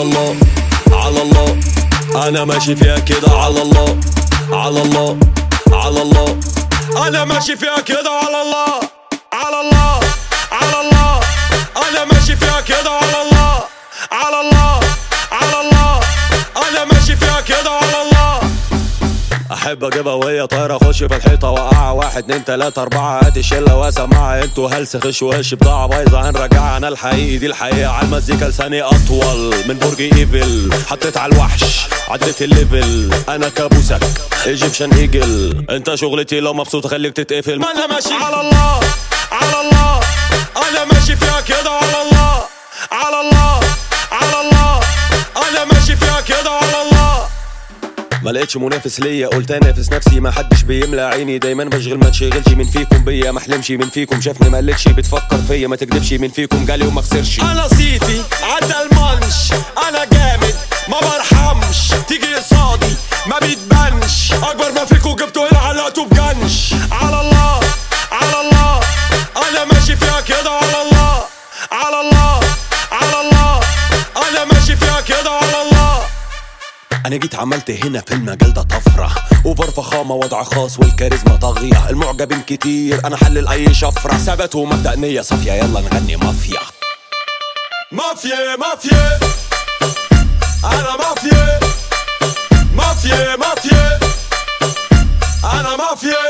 على الله على الله، انا ماشي فيها كده على الله على الله على الله، انا ماشي فيها كده على الله على الله على الله، انا ماشي فيها كده على الله على الله على الله، انا ماشي فيها كده على الله. احب اجيبها وهي طايره، اخش في الحيطه وقعها، 1 2 3 4 هات الشله واسمعها، انتوا هلس خش وش بضاعه بايظه هنرجعها، انا الحقيقي دي الحقيقه، على المزيكا لساني اطول من برج ايفل، حطيت على الوحش عديت الليفل، انا كابوسك ايجيبشن ايجل، انت شغلتي لو مبسوط خليك تتقفل، ما انا ماشي على الله على الله، انا ماشي فيها كده على الله على الله على الله، انا ماشي فيها كده على الله. ما لقيتش منافس ليا قلت انافس نفسي، ما حدش بيملى عيني، دايما بشغل ما تشغلش من فيكم بيا، ما احلمش من فيكم شافني ما قلتش بتفكر فيا، ما تكدبش من فيكم جالي وما خسرش، انا صيتي عدى المنش، انا جامد ما برحمش، تيجي قصادي ما بيتبانش، اكبر ما فيكم جبتوا هنا علقتوا بجنش، على الله على الله، انا ماشي فيها كده على الله على الله على الله، انا ماشي فيها كده على الله. انا جيت عملت هنا في المجال ده طفره، اوفر فخامه وضع خاص والكاريزما طاغيه، المعجبين كتير انا حلل اي شفره، ثبات ومبدأ نية صافيه، يلا نغني مافيا مافيا مافيا، انا مافيا مافيا مافيا، انا مافيا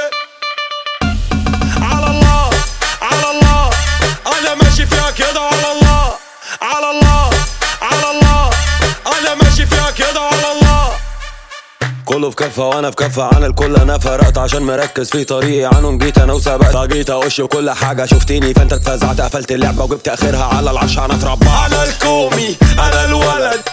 على الله على الله، انا ماشي فيها كده على الله على الله على الله، انا ماشي فيها كده على الله. كله في كفة وانا في كفة عن الكل، انا فرقت عشان مركز في طريقي عنهم، جيت انا وسبقت فجيت اقش وكل حاجة شفتيني فانت اتفزعت، قفلت اللعبة وجبت اخرها على العرش انا اتربى، انا الكومي انا الولد